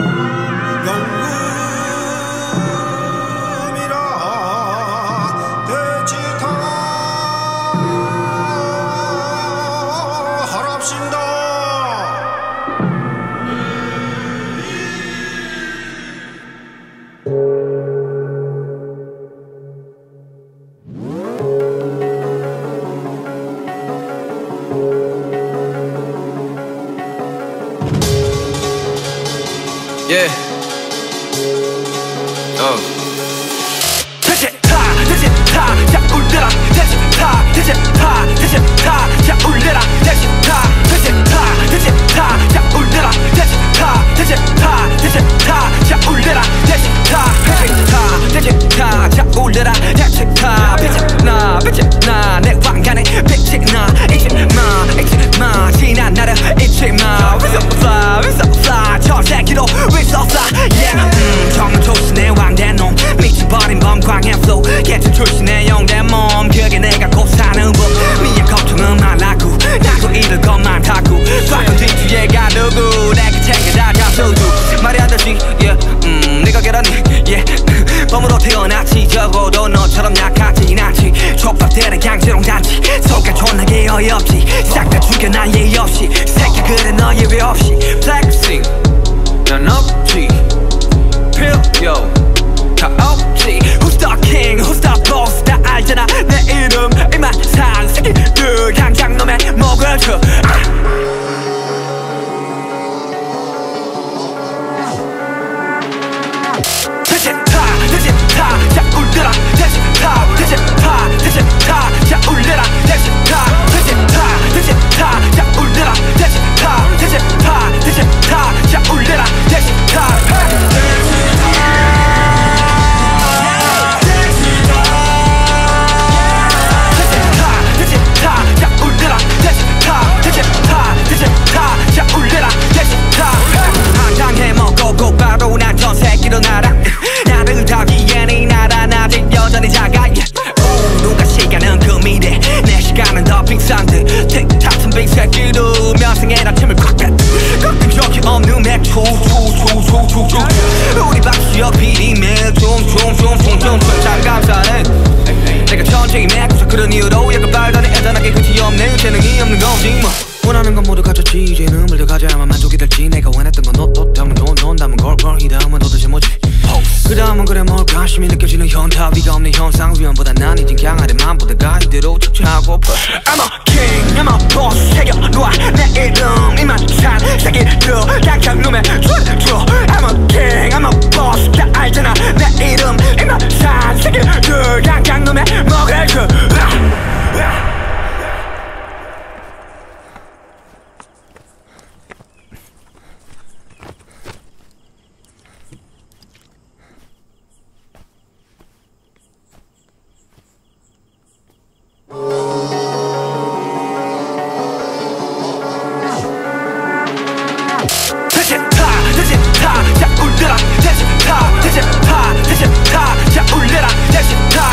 Yeah. 대체 다, 자 울려라. 대체 다, 자 울려라. 대체 다, 자 울려라. 대체 다, 자 울려라. 대체 다, 자 울려라. 대체 다, 빛이 나, 내 왕관에 빛이 나. 잊지 마, 지난 나를 잊지 마. We so fly, 저 새끼도 we so fly. Yeah, 정말 조신의 왕된 놈, 미쳐버린 범광의 flow. 개천 출신의 영대 몸, 그게 내가 곧 사는 법. 미의 고통은 말라고, 나도 잃을 것만 타고. 바꾼 뒤에가 누구, 내가 챙겨다 잡수고. 말이 안 되지, yeah, 네가 계란이, yeah. 범으로 태어났지, 적어도 너처럼 약하진 않지. 촉박되는 강제롱단지, 속가 존나게 어이없지. 싹 다 죽여 난 예의 없이, 새끼 그래 너 예외 없이. Flexing, 난 없지, 필요 다 없지. Who's the king, who's the boss, 다 알잖아 내 이름. 이만 산 새끼들 당장 놈의 목을 쳐. 대체 다, 자 울려라. 대체 다, 자 울려라. 대체 다, 자 울려라. 대체 다, 자 울려라. 대체 다. 한강해 먹고 곧바로 난 저 새끼로 날아. 나를 타기엔 이 나라는 아직 여전히 작아. 누가 시간은 금이래, 내 시간은 더 비싼데. 틱탁 빈 새끼도 면상에다 침을 꽉 뺐. 꺾인 적이 없는 맥주 우리 박수역 비리면 좀 참 감사해. 내가 천재인 맥주 그런 이유로 약간 발달해 애잔하게 끝이 없네. 재능이 없는 거지 뭐. 원하는 건 모두 가졌지, 이제 눈물도 가져야만 만족이 될지. 내가 원했던 건 너 때문에 넌 담은 걸. 이 다음은 도대체 뭐지? 그 다음은 그래 뭘까? 관심이 느껴지는 현타위가 없는 현상. 위험보다 난 이젠 강하리 맘보다가 이대로 척추하고파. I'm a king, I'm a boss. 새겨놓아 내 이름 이만 산 새끼들 당장 놈에 줘. I'm a king, I'm a boss. 다 알잖아 내 이름 이만 산 새끼들 당장 놈에 먹을 줘. 대체 다, 자 울려라. 대체 다, 자 울려라. 대체 다.